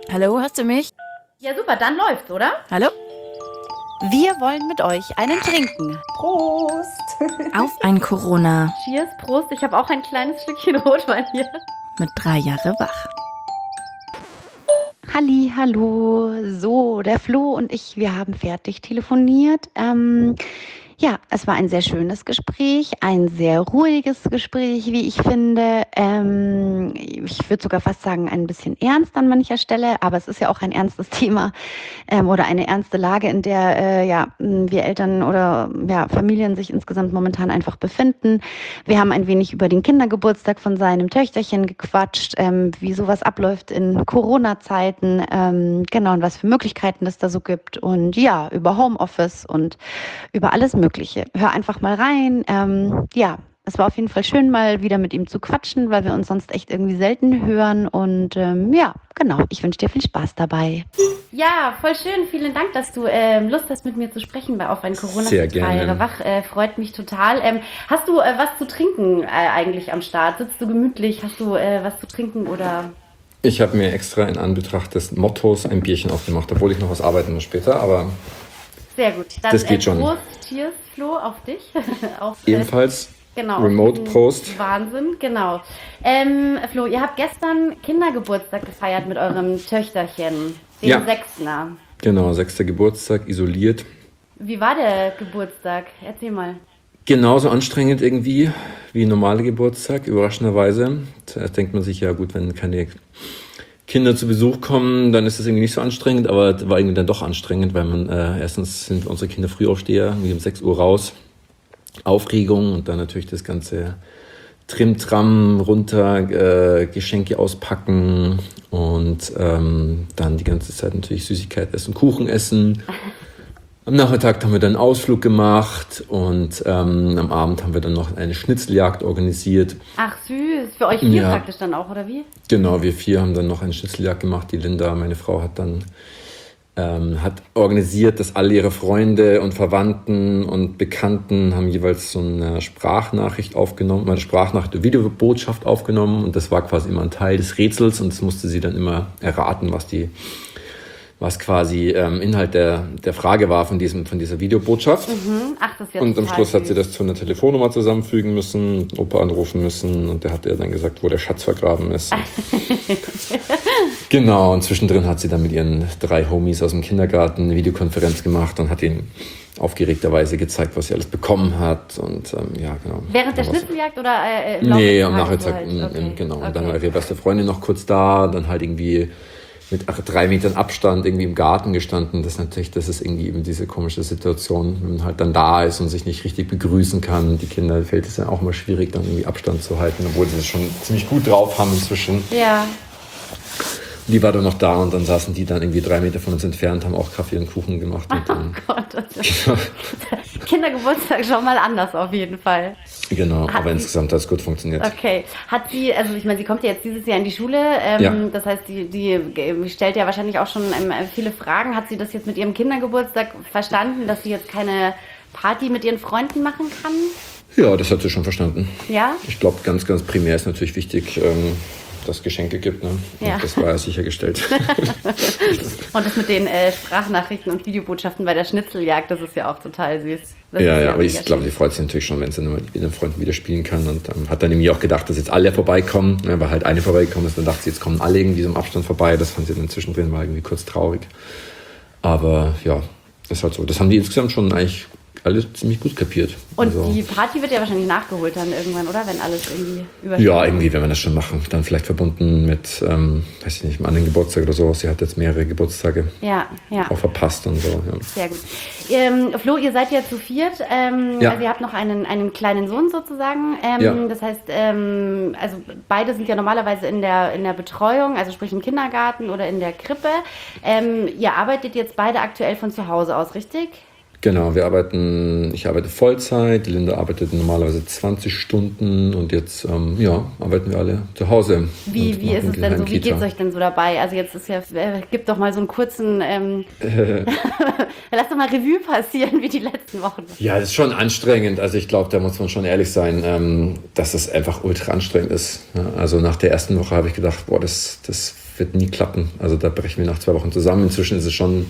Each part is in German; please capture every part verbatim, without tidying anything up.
Hallo, hörst du mich? Ja, super, dann läuft's, oder? Hallo? Wir wollen mit euch einen trinken. Prost! Auf ein Corona. Cheers, Prost. Ich habe auch ein kleines Stückchen Rotwein hier. Mit drei Jahre wach. Halli, hallo. So, der Flo und ich, wir haben fertig telefoniert. Ähm, ja, es war ein sehr schönes Gespräch, ein sehr ruhiges Gespräch, wie ich finde. Ähm, ich würde sogar fast sagen, ein bisschen ernst an mancher Stelle, aber es ist ja auch ein ernstes Thema ähm, oder eine ernste Lage, in der äh, ja, wir Eltern oder ja, Familien sich insgesamt momentan einfach befinden. Wir haben ein wenig über den Kindergeburtstag von seinem Töchterchen gequatscht, ähm, wie sowas abläuft in Corona-Zeiten, ähm, genau, und was für Möglichkeiten es da so gibt und ja, über Homeoffice und über alles Mögliche. Hör einfach mal rein. Ähm, ja, es war auf jeden Fall schön, mal wieder mit ihm zu quatschen, weil wir uns sonst echt irgendwie selten hören. Und ähm, ja, genau, ich wünsche dir viel Spaß dabei. Ja, voll schön. Vielen Dank, dass du ähm, Lust hast, mit mir zu sprechen bei Auf ein Corona. Sehr gerne. Jahre wach. Äh, freut mich total. Ähm, hast du äh, was zu trinken äh, eigentlich am Start? Sitzt du gemütlich? Hast du äh, was zu trinken oder... Ich habe mir extra in Anbetracht des Mottos ein Bierchen aufgemacht, obwohl ich noch was arbeiten muss später, aber sehr gut. Dann, das geht äh, schon. Prost, Cheers, Flo, auf dich. auf, Ebenfalls äh, genau, Remote auf diesen Prost. Wahnsinn, genau. Ähm, Flo, ihr habt gestern Kindergeburtstag gefeiert mit eurem Töchterchen, dem Ja. Sechsner. Genau, sechster Geburtstag, isoliert. Wie war der Geburtstag? Erzähl mal. Genauso anstrengend irgendwie wie ein normaler Geburtstag, überraschenderweise. Zuerst denkt man sich, ja gut, wenn keine Kinder zu Besuch kommen, dann ist das irgendwie nicht so anstrengend, aber es war irgendwie dann doch anstrengend, weil man, äh, erstens sind unsere Kinder Frühaufsteher, irgendwie um sechs Uhr raus, Aufregung und dann natürlich das ganze Trim-Tram runter, äh, Geschenke auspacken und ähm, dann die ganze Zeit natürlich Süßigkeit essen, Kuchen essen. Am Nachmittag haben wir dann einen Ausflug gemacht und ähm, am Abend haben wir dann noch eine Schnitzeljagd organisiert. Ach süß, für euch vier Ja. praktisch dann auch, oder wie? Genau, wir vier haben dann noch eine Schnitzeljagd gemacht. Die Linda, meine Frau, hat dann ähm, hat organisiert, dass alle ihre Freunde und Verwandten und Bekannten haben jeweils so eine Sprachnachricht aufgenommen, eine Sprachnachricht, eine Videobotschaft aufgenommen und das war quasi immer ein Teil des Rätsels und das musste sie dann immer erraten, was die was quasi ähm, Inhalt der, der Frage war von, diesem, von dieser Videobotschaft. Mhm. Ach, das ist ja Und am total Schluss hat sie süß. das zu einer Telefonnummer zusammenfügen müssen, Opa anrufen müssen und der hat ihr dann gesagt, wo der Schatz vergraben ist. Genau, und zwischendrin hat sie dann mit ihren drei Homies aus dem Kindergarten eine Videokonferenz gemacht und hat ihnen aufgeregterweise gezeigt, was sie alles bekommen hat. Und ähm, ja, genau. Während der Dann war's- Schnitzeljagd oder äh, im Laufe Nee, des am Tages Nachmittag, halt? mm, Okay. genau. Und Okay. dann war ihre beste Freundin noch kurz da, dann halt irgendwie mit ach, drei Metern Abstand irgendwie im Garten gestanden. Das ist natürlich, das ist irgendwie eben diese komische Situation, wenn man halt dann da ist und sich nicht richtig begrüßen kann. Die Kinder fällt es ja auch mal schwierig, dann irgendwie Abstand zu halten, obwohl sie es schon ziemlich gut drauf haben inzwischen. Ja, Die war dann noch da und dann saßen die dann irgendwie drei Meter von uns entfernt, haben auch Kaffee und Kuchen gemacht. Und dann, oh Gott. Das ist Kindergeburtstag schon mal anders auf jeden Fall. genau, Hat aber sie- insgesamt hat es gut funktioniert. Okay. Hat sie, also ich meine, sie kommt ja jetzt dieses Jahr in die Schule. Ähm, Ja. Das heißt, die, die stellt ja wahrscheinlich auch schon ähm, viele Fragen. Hat sie das jetzt mit ihrem Kindergeburtstag verstanden, dass sie jetzt keine Party mit ihren Freunden machen kann? Ja, das hat sie schon verstanden. Ja? Ich glaube, ganz, ganz primär ist natürlich wichtig, ähm, dass es Geschenke gibt. Ne? Ja. Und das war ja sichergestellt. Und das mit den äh, Sprachnachrichten und Videobotschaften bei der Schnitzeljagd, das ist ja auch total süß. Das ja, ist ja, aber mega ich glaube, schön. die freut sich natürlich schon, wenn sie dann mit ihren Freunden wieder spielen kann. Und ähm, hat dann irgendwie auch gedacht, dass jetzt alle vorbeikommen, ne, weil halt eine vorbeigekommen ist. Dann dachte sie, jetzt kommen alle irgendwie so im Abstand vorbei. Das fand sie dann zwischendrin mal irgendwie kurz traurig. Aber ja, ist halt so. Das haben die insgesamt schon eigentlich alle ziemlich gut kapiert. Und Also, die Party wird ja wahrscheinlich nachgeholt dann irgendwann, oder? Wenn alles irgendwie übersteht. ja, irgendwie werden wir das schon machen. Dann vielleicht verbunden mit, ähm, weiß ich nicht, einem anderen Geburtstag oder so. Sie hat jetzt mehrere Geburtstage Ja, ja. auch verpasst und so. Ja. Sehr gut. Ähm, Flo, ihr seid ja zu viert. Ähm, Ja. Also ihr habt noch einen, einen kleinen Sohn sozusagen. Ähm, Ja. Das heißt, ähm, also beide sind ja normalerweise in der, in der Betreuung, also sprich im Kindergarten oder in der Krippe. Ähm, ihr arbeitet jetzt beide aktuell von zu Hause aus, richtig? Genau, wir arbeiten, ich arbeite Vollzeit, die Linda arbeitet normalerweise zwanzig Stunden und jetzt ähm, ja, arbeiten wir alle zu Hause. Wie, und wie machen ist es die denn so? Heim- Wie Kita. geht's euch denn so dabei? Also jetzt ist ja, äh, gib doch mal so einen kurzen, ähm, lass doch mal Revue passieren, wie die letzten Wochen. Ja, das ist schon anstrengend. Also ich glaube, da muss man schon ehrlich sein, ähm, dass es einfach ultra anstrengend ist. Ja, also nach der ersten Woche habe ich gedacht, boah, das, das wird nie klappen. Also da brechen wir nach zwei Wochen zusammen. Inzwischen ist es schon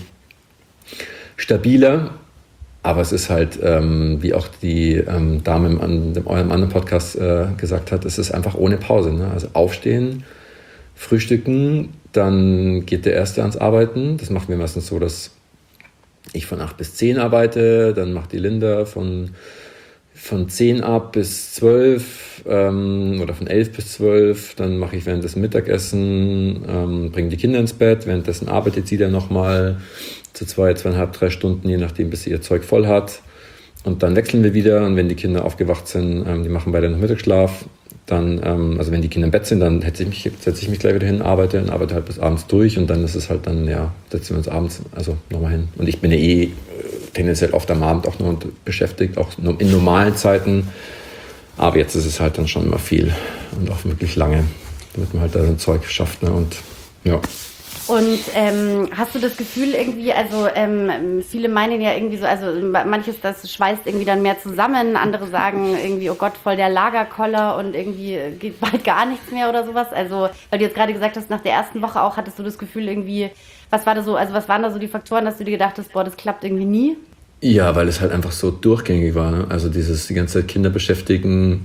stabiler, aber es ist halt, ähm, wie auch die ähm, Dame in an, dem, eurem anderen Podcast äh, gesagt hat, es ist einfach ohne Pause. Ne? Also aufstehen, frühstücken, dann geht der Erste ans Arbeiten. Das machen wir meistens so, dass ich von acht bis zehn arbeite, dann macht die Linda von, von zehn ab bis zwölf ähm, oder von elf bis zwölf. Dann mache ich währenddessen Mittagessen, ähm, bringe die Kinder ins Bett. Währenddessen arbeitet sie dann nochmal zu zwei, zweieinhalb, drei Stunden, je nachdem, bis sie ihr Zeug voll hat. Und dann wechseln wir wieder. Und wenn die Kinder aufgewacht sind, ähm, die machen beide noch Mittagsschlaf. Dann, ähm, also wenn die Kinder im Bett sind, dann setze ich mich, setze ich mich gleich wieder hin, arbeite und arbeite halt bis abends durch und dann ist es halt dann, ja, setzen wir uns abends also nochmal hin. Und ich bin ja eh äh, tendenziell oft am Abend auch noch beschäftigt, auch in normalen Zeiten. Aber jetzt ist es halt dann schon immer viel und auch wirklich lange, damit man halt da sein Zeug schafft. Ne? Und ja. Und ähm, hast du das Gefühl irgendwie, also ähm, viele meinen ja irgendwie so, also manches, das schweißt irgendwie dann mehr zusammen, andere sagen irgendwie, oh Gott, voll der Lagerkoller und irgendwie geht bald gar nichts mehr oder sowas. Also, weil du jetzt gerade gesagt hast, nach der ersten Woche auch, hattest du das Gefühl irgendwie, was war da so, also was waren da so die Faktoren, dass du dir gedacht hast, boah, das klappt irgendwie nie? Ja, weil es halt einfach so durchgängig war. Ne? Also dieses, die ganze Zeit Kinder beschäftigen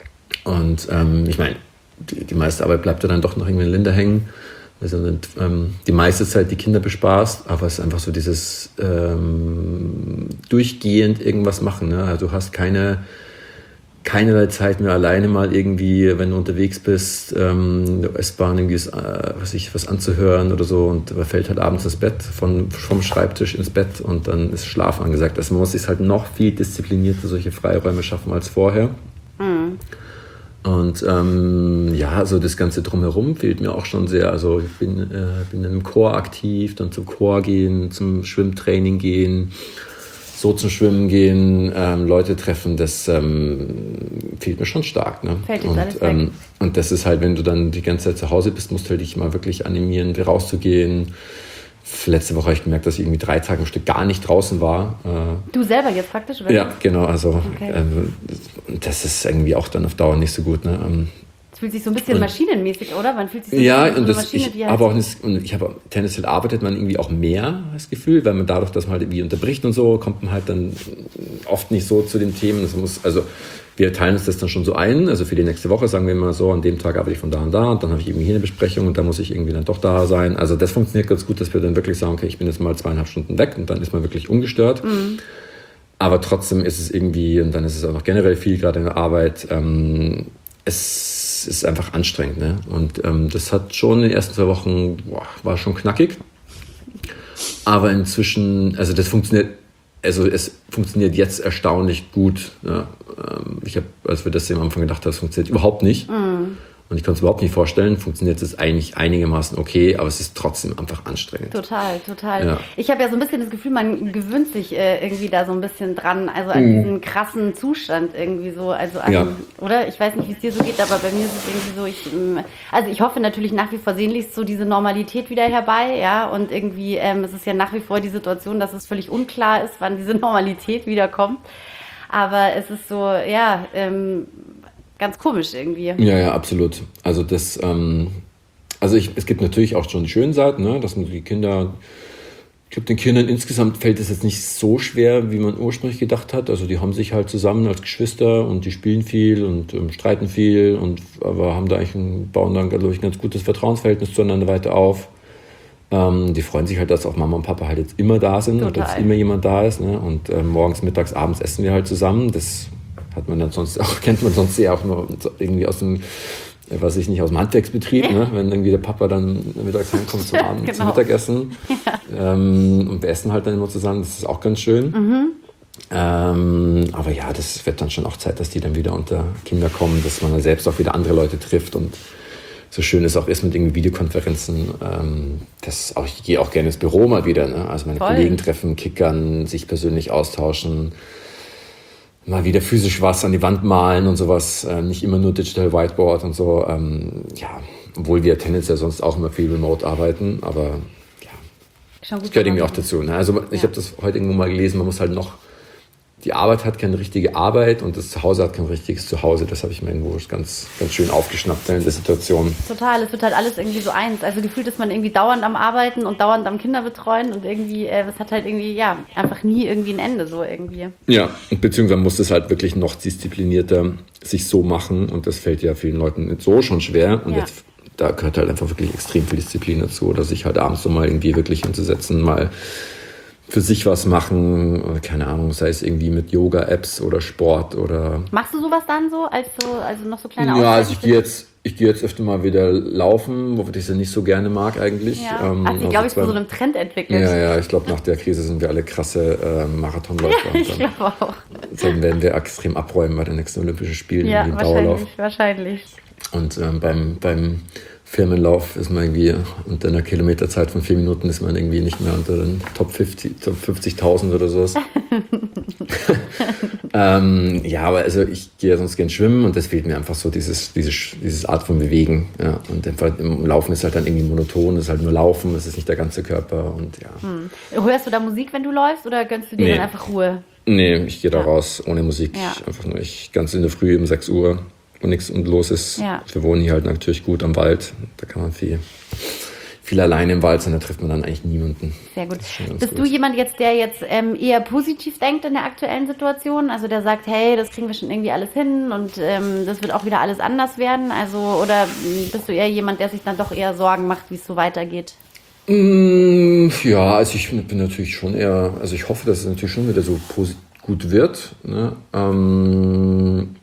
und ähm, ich meine, die, die meiste Arbeit bleibt ja dann doch noch irgendwie in Linda hängen. Also ähm, die meiste Zeit die Kinder bespaßt, aber es ist einfach so dieses ähm, durchgehend irgendwas machen. Ne? Also du hast keine keinerlei Zeit mehr alleine mal irgendwie, wenn du unterwegs bist, ähm, der S-Bahn irgendwie äh, was, ich, was anzuhören oder so und man fällt halt abends ins Bett, von, vom Schreibtisch ins Bett und dann ist Schlaf angesagt. Also man muss sich halt noch viel disziplinierter solche Freiräume schaffen als vorher. Mhm. Und ähm, ja, also das Ganze drumherum fehlt mir auch schon sehr. Also ich bin, äh, bin im Chor aktiv, dann zum Chor gehen, zum Schwimmtraining gehen, so zum Schwimmen gehen, ähm, Leute treffen, das ähm, fehlt mir schon stark. Ne? Fällt jetzt und, alles weg. ähm, und das ist halt, wenn du dann die ganze Zeit zu Hause bist, musst du halt dich mal wirklich animieren, rauszugehen. Letzte Woche habe ich gemerkt, dass ich irgendwie drei Tage am Stück gar nicht draußen war. Du selber jetzt praktisch? Oder? Ja, genau. Also okay. ähm, das ist irgendwie auch dann auf Dauer nicht so gut. Ne? Ähm, Es fühlt sich so ein bisschen und, maschinenmäßig, oder? Man fühlt sich so ja, ein bisschen und wie das, eine Maschine, ich die halt habe auch nicht, und ich habe tendenziell arbeitet man irgendwie auch mehr, das Gefühl, weil man dadurch, dass man halt irgendwie unterbricht und so, kommt man halt dann oft nicht so zu den Themen. Das muss, also wir teilen uns das dann schon so ein, also für die nächste Woche sagen wir mal so, an dem Tag arbeite ich von da und da und dann habe ich irgendwie hier eine Besprechung und da muss ich irgendwie dann doch da sein. Also das funktioniert ganz gut, dass wir dann wirklich sagen, okay, ich bin jetzt mal zweieinhalb Stunden weg und dann ist man wirklich ungestört. Mhm. Aber trotzdem ist es irgendwie, und dann ist es auch noch generell viel, gerade in der Arbeit, ähm, es ist einfach anstrengend. Ne? Und ähm, das hat schon in den ersten zwei Wochen, boah, war schon knackig. Aber inzwischen, also das funktioniert, also es funktioniert jetzt erstaunlich gut. Ja. Ähm, ich habe, als wir das am Anfang gedacht haben, das funktioniert überhaupt nicht. Mm. Und ich konnte es überhaupt nicht vorstellen, funktioniert es eigentlich einigermaßen okay, aber es ist trotzdem einfach anstrengend. Total, total. Ja. Ich habe ja so ein bisschen das Gefühl, man gewöhnt sich äh, irgendwie da so ein bisschen dran, also an mm. diesen krassen Zustand irgendwie so, also an, ja. oder? Ich weiß nicht, wie es dir so geht, aber bei mir ist es irgendwie so, ich, ähm, also ich hoffe natürlich nach wie vor sehnlichst so diese Normalität wieder herbei, ja, und irgendwie ähm, es ist ja nach wie vor die Situation, dass es völlig unklar ist, wann diese Normalität wiederkommt, aber es ist so, ja, ähm, ganz komisch irgendwie. Ja, ja, absolut. Also das, ähm, also ich, es gibt natürlich auch schon die schönen Seiten, ne, dass man die Kinder, ich glaube, den Kindern insgesamt fällt es jetzt nicht so schwer, wie man ursprünglich gedacht hat. Also die haben sich halt zusammen als Geschwister und die spielen viel und ähm, streiten viel und aber haben da eigentlich ein, bauen dann, glaube ich, ein ganz gutes Vertrauensverhältnis zueinander weiter auf. Ähm, die freuen sich halt, dass auch Mama und Papa halt jetzt immer da sind. Total. Und dass immer jemand da ist. Ne? Und äh, morgens, mittags, abends essen wir halt zusammen. Das hat man dann sonst auch, kennt man sonst ja auch nur irgendwie aus dem, was ich nicht, aus dem Handwerksbetrieb, ne? Wenn irgendwie der Papa dann mittags heimkommt zum Abend, genau. zum Mittagessen. Ja. Ähm, und wir essen halt dann immer zusammen, das ist auch ganz schön. Mhm. Ähm, aber ja, das wird dann schon auch Zeit, dass die dann wieder unter Kinder kommen, dass man dann selbst auch wieder andere Leute trifft und so schön es auch ist mit irgendwie Videokonferenzen. Ähm, das auch, ich gehe auch gerne ins Büro mal wieder, ne? Also meine Voll. Kollegen treffen, kickern, sich persönlich austauschen. Mal wieder physisch was an die Wand malen und sowas, äh, nicht immer nur Digital Whiteboard und so. Ähm, ja, obwohl wir tendenziell sonst auch immer viel remote arbeiten, aber ja, das gehört irgendwie auch dazu. Ne? Also ich ja. habe das heute irgendwo mal gelesen, man muss halt noch die Arbeit hat keine richtige Arbeit und das Zuhause hat kein richtiges Zuhause. Das habe ich mir irgendwo ganz, ganz schön aufgeschnappt in der Situation. Total, es wird halt alles irgendwie so eins. Also gefühlt ist man irgendwie dauernd am Arbeiten und dauernd am Kinder betreuen und irgendwie, äh, es hat halt irgendwie, ja, einfach nie irgendwie ein Ende so irgendwie. Ja, beziehungsweise muss es halt wirklich noch disziplinierter sich so machen und das fällt ja vielen Leuten so schon schwer und ja. jetzt, da gehört halt einfach wirklich extrem viel Disziplin dazu, oder sich halt abends so mal irgendwie wirklich hinzusetzen, mal für sich was machen, keine Ahnung, sei es irgendwie mit Yoga-Apps oder Sport oder... Machst du sowas dann so, als so, also noch so kleine Ja, also ich gehe jetzt, ich gehe jetzt öfter mal wieder laufen, wobei ich es ja nicht so gerne mag eigentlich. Ja, ähm, hat sich, glaube ich, zu so einem Trend entwickelt. Ja, ja, ich glaube, nach der Krise sind wir alle krasse äh, Marathonläufer. Ja, ich glaube auch. Dann werden wir extrem abräumen bei den nächsten Olympischen Spielen, Ja, wie im Dauerlauf. wahrscheinlich, wahrscheinlich. Und ähm, beim, beim Firmenlauf ist man irgendwie unter einer Kilometerzeit von vier Minuten ist man irgendwie nicht mehr unter den Top fünfzig, Top fünfzigtausend oder sowas. ähm, ja, aber also ich gehe ja sonst gern schwimmen und das fehlt mir einfach so, dieses, dieses, dieses Art von Bewegen. Ja. Und im Laufen ist halt dann irgendwie monoton, es ist halt nur Laufen, es ist nicht der ganze Körper und ja. Hm. Hörst du da Musik, wenn du läufst, oder gönnst du dir Nee. dann einfach Ruhe? Nee, ich gehe da Ja. raus ohne Musik. Ja. Einfach nur ich ganz in der Früh um sechs Uhr, wo nichts und los ist. Ja. Wir wohnen hier halt natürlich gut am Wald. Da kann man viel, viel alleine im Wald sein, da trifft man dann eigentlich niemanden. Sehr gut. Das ist schon ganz Bist gut. du jemand jetzt, der jetzt ähm, eher positiv denkt in der aktuellen Situation? Also der sagt, hey, das kriegen wir schon irgendwie alles hin und ähm, das wird auch wieder alles anders werden? Also, oder ähm, bist du eher jemand, der sich dann doch eher Sorgen macht, wie es so weitergeht? Mm, Ja, also ich bin natürlich schon eher, also ich hoffe, dass es natürlich schon wieder so posi- gut wird. Ne? Ähm,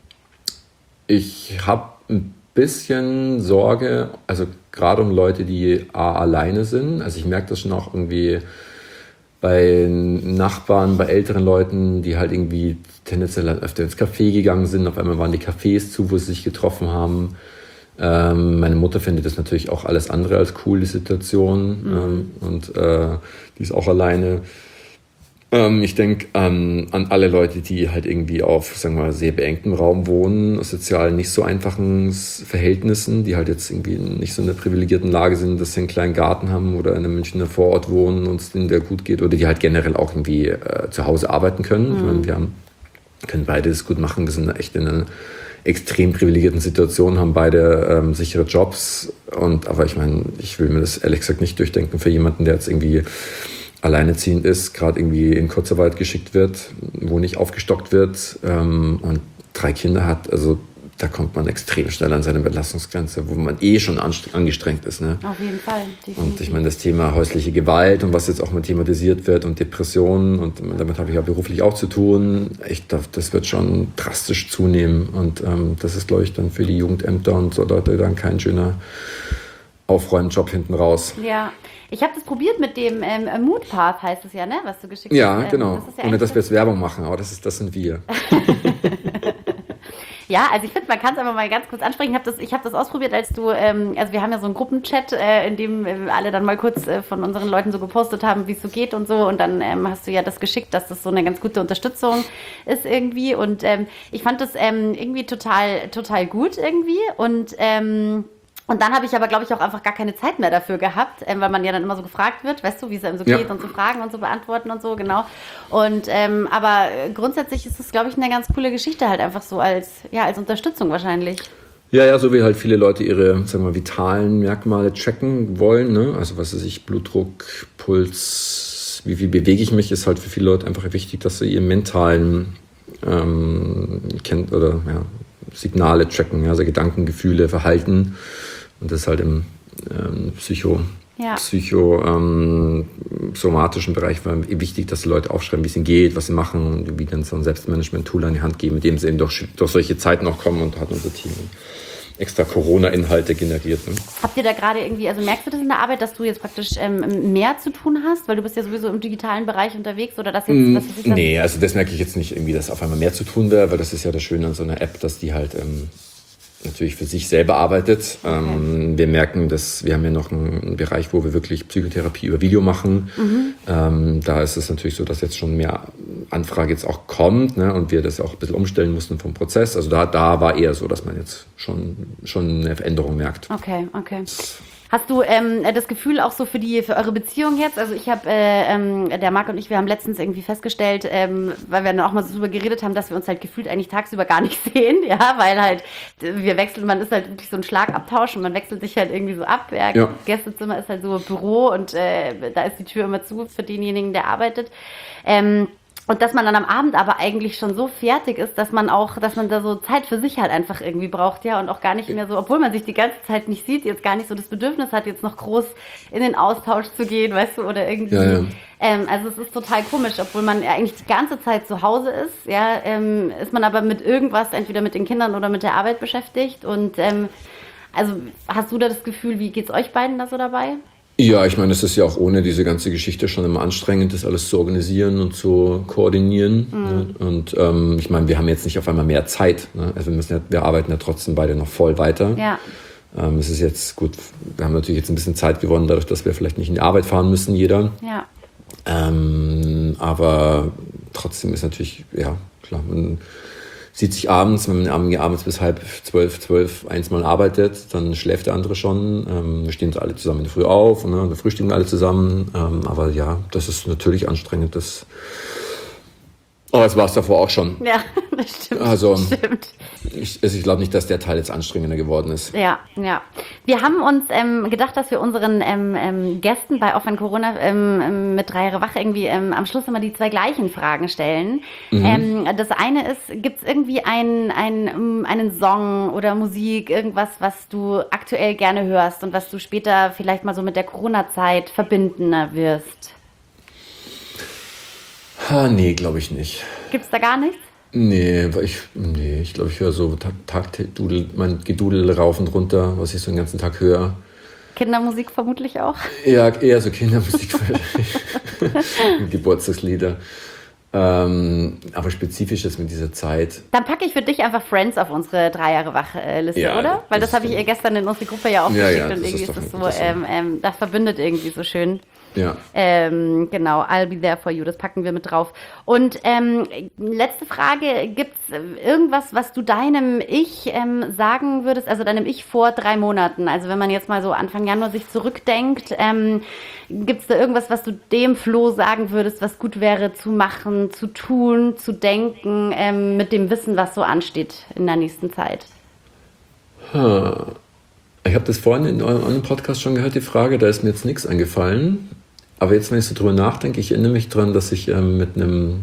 ich habe ein bisschen Sorge, also gerade um Leute, die A, alleine sind. Also ich merke das schon auch irgendwie bei Nachbarn, bei älteren Leuten, die halt irgendwie tendenziell öfter ins Café gegangen sind. Auf einmal waren die Cafés zu, wo sie sich getroffen haben. Ähm, meine Mutter findet das natürlich auch alles andere als cool, die Situation. Mhm. Ähm, und äh, die ist auch alleine. Ähm, ich denke ähm, an alle Leute, die halt irgendwie auf, sagen wir mal, sehr beengtem Raum wohnen, sozial nicht so einfachen Verhältnissen, die halt jetzt irgendwie nicht so in einer privilegierten Lage sind, dass sie einen kleinen Garten haben oder in einem Münchner Vorort wohnen und es denen der gut geht, oder die halt generell auch irgendwie äh, zu Hause arbeiten können. Mhm. Ich meine, wir haben, können beide das gut machen. Wir sind echt in einer extrem privilegierten Situation, haben beide ähm, sichere Jobs. Und aber ich meine, ich will mir das ehrlich gesagt nicht durchdenken für jemanden, der jetzt irgendwie alleinerziehend ist, gerade irgendwie in Kurzarbeit geschickt wird, wo nicht aufgestockt wird ähm, und drei Kinder hat. Also da kommt man extrem schnell an seine Belastungsgrenze, wo man eh schon anst- angestrengt ist. Ne? Auf jeden Fall. Definitiv. Und ich meine, das Thema häusliche Gewalt und was jetzt auch mal thematisiert wird und Depressionen, und damit habe ich ja beruflich auch zu tun, ich darf, das wird schon drastisch zunehmen. Und ähm, das ist, glaube ich, dann für die Jugendämter und so Leute dann kein schöner Aufräumjob hinten raus. Ja, ich habe das probiert mit dem ähm, Mood Path, heißt es ja, ne? Was du geschickt Ja, hast. Ähm, genau. das ist ja Ohne dass eigentlich- wir jetzt Werbung machen, aber das, ist, das sind wir. Ja, also ich finde, man kann es aber mal ganz kurz ansprechen. Ich habe das, ich hab das ausprobiert, als du, ähm, also wir haben ja so einen Gruppenchat, äh, in dem äh, alle dann mal kurz äh, von unseren Leuten so gepostet haben, wie es so geht und so. Und dann ähm, hast du ja das geschickt, dass das so eine ganz gute Unterstützung ist irgendwie. Und ähm, ich fand das ähm, irgendwie total, total gut irgendwie. Und ähm, Und dann habe ich aber, glaube ich, auch einfach gar keine Zeit mehr dafür gehabt, ähm, weil man ja dann immer so gefragt wird, weißt du, wie es einem so Ja. geht und so Fragen und so beantworten und so, genau. Und ähm, aber grundsätzlich ist es, glaube ich, eine ganz coole Geschichte halt einfach so als, ja, als Unterstützung wahrscheinlich. Ja, ja, so wie halt viele Leute ihre, sagen wir mal, vitalen Merkmale checken wollen, ne? Also was weiß ich, Blutdruck, Puls, wie viel bewege ich mich, ist halt für viele Leute einfach wichtig, dass sie ihren mentalen ähm, kennt oder ja, Signale checken, ja, also Gedanken, Gefühle, Verhalten. Und das ist halt im ähm, Psycho, Ja. Psycho ähm, somatischen Bereich war wichtig, dass die Leute aufschreiben, wie es ihnen geht, was sie machen und wie dann so ein Selbstmanagement-Tool an die Hand geben, mit dem sie eben durch, durch solche Zeiten auch kommen, und hat unser Team extra Corona-Inhalte generiert. Ne? Habt ihr da gerade irgendwie, also merkst du das in der Arbeit, dass du jetzt praktisch ähm, mehr zu tun hast, weil du bist ja sowieso im digitalen Bereich unterwegs, oder das jetzt, was weiß ich, das- Nee, also das merke ich jetzt nicht irgendwie, dass auf einmal mehr zu tun wäre, weil das ist ja das Schöne an so einer App, dass die halt ähm, natürlich für sich selber arbeitet. Okay. Ähm, wir merken, dass wir haben ja noch einen, einen Bereich, wo wir wirklich Psychotherapie über Video machen. Mhm. Ähm, da ist es natürlich so, dass jetzt schon mehr Anfrage jetzt auch kommt, ne, und wir das auch ein bisschen umstellen mussten vom Prozess. Also da, da war eher so, dass man jetzt schon, schon eine Veränderung merkt. Okay, okay. Hast du ähm, das Gefühl auch so für die für eure Beziehung jetzt? Also ich habe, äh, ähm, der Marc und ich, wir haben letztens irgendwie festgestellt, ähm, weil wir dann auch mal so drüber geredet haben, dass wir uns halt gefühlt eigentlich tagsüber gar nicht sehen, ja, weil halt wir wechseln, man ist halt wirklich so ein Schlagabtausch und man wechselt sich halt irgendwie so ab. Ja, Ja. Gästezimmer ist halt so Büro und äh, da ist die Tür immer zu für denjenigen, der arbeitet. Ähm, Und dass man dann am Abend aber eigentlich schon so fertig ist, dass man auch, dass man da so Zeit für sich halt einfach irgendwie braucht, ja, und auch gar nicht mehr so, obwohl man sich die ganze Zeit nicht sieht, jetzt gar nicht so das Bedürfnis hat, jetzt noch groß in den Austausch zu gehen, weißt du, oder irgendwie. Ja, ja. Ähm, also es ist total komisch, obwohl man ja eigentlich die ganze Zeit zu Hause ist, ja, ähm, ist man aber mit irgendwas, entweder mit den Kindern oder mit der Arbeit beschäftigt. Und ähm, also hast du da das Gefühl, wie geht's euch beiden da so dabei? Ja, ich meine, es ist ja auch ohne diese ganze Geschichte schon immer anstrengend, das alles zu organisieren und zu koordinieren. Mhm. Ne? Und ähm, ich meine, wir haben jetzt nicht auf einmal mehr Zeit. Ne? Also wir müssen ja, wir arbeiten ja trotzdem beide noch voll weiter. Ja. Ähm, es ist jetzt gut, wir haben natürlich jetzt ein bisschen Zeit gewonnen, dadurch, dass wir vielleicht nicht in die Arbeit fahren müssen, jeder. Ja. Ähm, aber trotzdem ist natürlich, ja, klar, man sieht sich abends, wenn man abends bis halb zwölf, zwölf, eins mal arbeitet, dann schläft der andere schon. Ähm, wir stehen alle zusammen in der Früh auf, ne, dann frühstücken alle zusammen. Ähm, aber ja, das ist natürlich anstrengend. Das, aber es war es davor auch schon. Ja, das stimmt. Also, das stimmt. Ich, also ich glaube nicht, dass der Teil jetzt anstrengender geworden ist. Ja, ja. Wir haben uns ähm, gedacht, dass wir unseren ähm, ähm, Gästen bei Offen Corona ähm, mit drei Jahre wach irgendwie ähm, am Schluss immer die zwei gleichen Fragen stellen. Mhm. Ähm, das eine ist, gibt es irgendwie ein, ein, einen Song oder Musik, irgendwas, was du aktuell gerne hörst und was du später vielleicht mal so mit der Corona-Zeit verbinden wirst? Ha, nee, glaube ich nicht. Gibt's da gar nichts? Nee, weil ich, nee, ich glaube, ich höre so Tag, Tagdudel, mein Gedudel rauf und runter, was ich so den ganzen Tag höre. Kindermusik vermutlich auch? Ja, eher so Kindermusik, Geburtstagslieder. Ähm, aber spezifisch jetzt mit dieser Zeit. Dann packe ich für dich einfach Friends auf unsere drei Jahre Wach-Liste, Ja, oder? Weil das das habe ist ich doch- ihr gestern in unsere Gruppe ja auch Ja, geschickt ja, und das irgendwie ist ist doch das ein so, guter Song. ähm, ähm, das verbindet irgendwie so schön. Ja. Ähm, genau, I'll be there for you, das packen wir mit drauf. Und ähm, letzte Frage, gibt es irgendwas, was du deinem Ich ähm, sagen würdest, also deinem Ich vor drei Monaten, also wenn man jetzt mal so Anfang Januar sich zurückdenkt, ähm, gibt es da irgendwas, was du dem Flo sagen würdest, was gut wäre zu machen, zu tun, zu denken, ähm, mit dem Wissen, was so ansteht in der nächsten Zeit? Ich habe das vorhin in eurem anderen Podcast schon gehört, die Frage, da ist mir jetzt nichts eingefallen. Aber jetzt, wenn ich so drüber nachdenke, ich erinnere mich daran, dass ich ähm, mit einem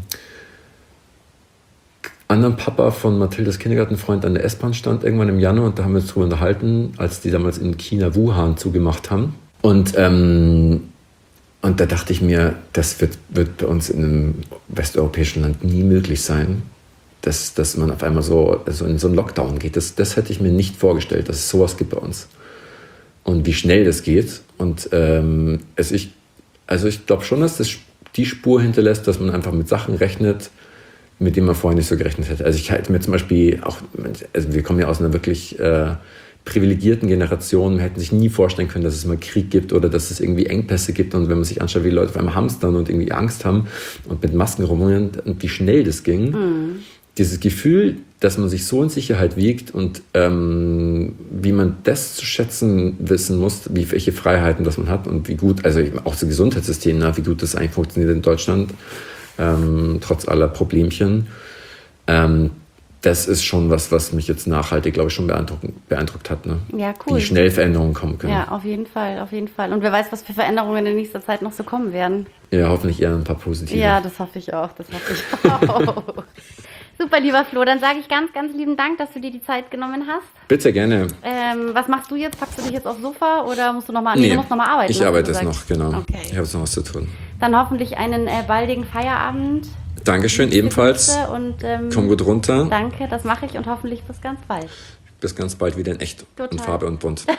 anderen Papa von Mathildes Kindergartenfreund an der S-Bahn stand, irgendwann im Januar, und da haben wir uns drüber unterhalten, als die damals in China Wuhan zugemacht haben. Und, ähm, und da dachte ich mir, das wird, wird bei uns in einem westeuropäischen Land nie möglich sein, dass, dass man auf einmal so also in so einen Lockdown geht. Das, das hätte ich mir nicht vorgestellt, dass es sowas gibt bei uns. Und wie schnell das geht. Und ähm, es, ich, also ich glaube schon, dass das die Spur hinterlässt, dass man einfach mit Sachen rechnet, mit denen man vorher nicht so gerechnet hätte. Also ich hätte mir zum Beispiel auch, also wir kommen ja aus einer wirklich äh, privilegierten Generation, wir hätten sich nie vorstellen können, dass es mal Krieg gibt oder dass es irgendwie Engpässe gibt. Und wenn man sich anschaut, wie Leute auf einmal hamstern und irgendwie Angst haben und mit Masken rumrennen und wie schnell das ging, mhm. Dieses Gefühl, dass man sich so in Sicherheit wiegt und ähm, wie man das zu schätzen wissen muss, wie welche Freiheiten das man hat und wie gut, also auch das Gesundheitssystem, na, wie gut das eigentlich funktioniert in Deutschland, ähm, trotz aller Problemchen. Ähm, das ist schon was, was mich jetzt nachhaltig, glaube ich, schon beeindruckt, beeindruckt hat. Ne? Ja, cool. Wie schnell Veränderungen kommen können. Ja, auf jeden Fall, auf jeden Fall. Und wer weiß, was für Veränderungen in nächster Zeit noch so kommen werden. Ja, hoffentlich eher ein paar positive. Ja, das hoffe ich auch, das hoffe ich auch. Super, lieber Flo, dann sage ich ganz, ganz lieben Dank, dass du dir die Zeit genommen hast. Bitte, gerne. Ähm, was machst du jetzt? Packst du dich jetzt aufs Sofa oder musst du nochmal nee, nee, noch mal arbeiten? Ich arbeite jetzt noch, genau. Okay. Ich habe jetzt noch was zu tun. Dann hoffentlich einen äh, baldigen Feierabend. Dankeschön, ebenfalls. Und, ähm, komm gut runter. Danke, das mache ich und hoffentlich bis ganz bald. Bis ganz bald wieder in echt Total. und Farbe und bunt.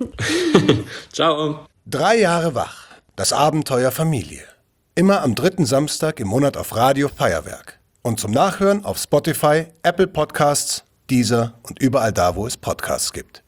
Ciao. Drei Jahre wach. Das Abenteuer Familie. Immer am dritten Samstag im Monat auf Radio Feuerwerk. Und zum Nachhören auf Spotify, Apple Podcasts, Deezer und überall da, wo es Podcasts gibt.